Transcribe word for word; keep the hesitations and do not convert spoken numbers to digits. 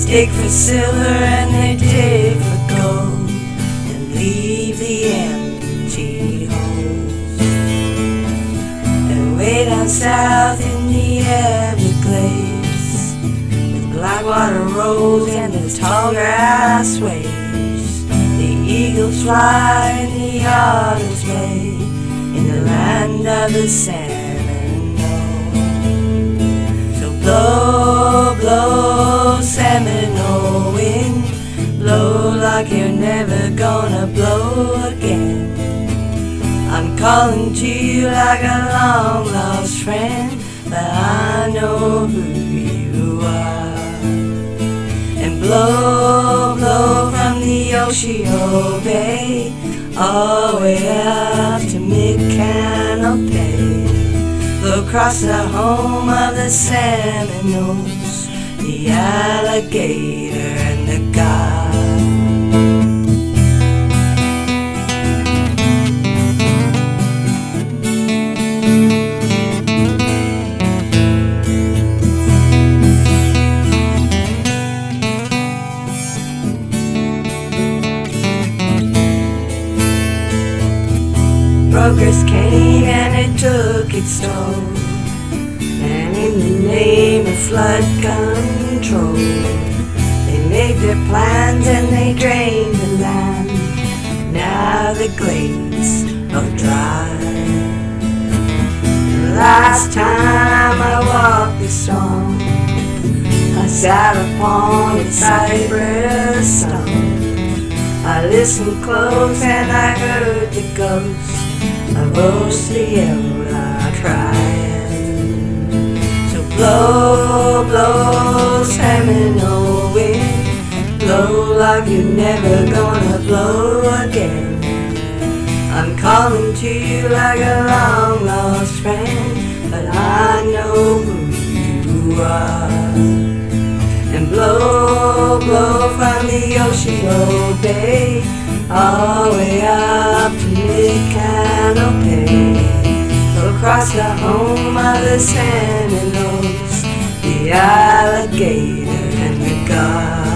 dig for silver and they dig for gold, and leave the empty holes. And way down south in the Everglades, with blackwater rolls and the tall grass waves, the eagles fly and the otters bay in the land of the Seminole. So blow, blow, Seminole wind, blow like you're never gonna blow again. I'm calling to you like a long lost friend, but I know who you are. And blow, blow from the Ocean Bay, all the way up to Mid-Canopy. Blow across the home of the Seminoles, the alligator and the god. Brokers came and it took its toll, and in the name of flood control, they made their plans and they drained the land. Now the glades are dry. The last time I walked the storm, I sat upon the cypress stump. I listened close and I heard the ghost of Osceola crying. So blow, blow, Seminole wind, blow like you're never gonna blow again. I'm calling to you like a long lost friend, but I know who you are. And blow, blow from the Ocean Bay, all the way up to Mid-Canopy. Blow across the home of the Seminoles, the alligator and the god.